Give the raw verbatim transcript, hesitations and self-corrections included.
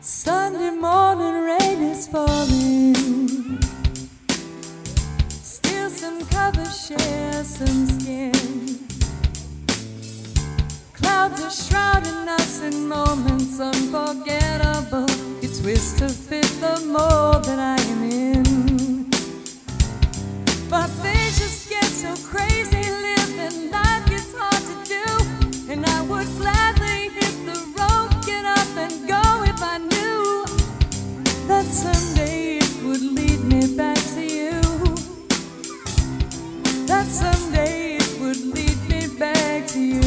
Sunday morning rain is falling. Still some covers share some skin. Clouds are shrouding us in moments unforgettable. You twist to fit the mold that I am in. But things just get so crazy. Living life gets hard to do. And I would gladly hit the road, get up and go if I knew that someday it would lead me back to you. That someday it would lead me back to you.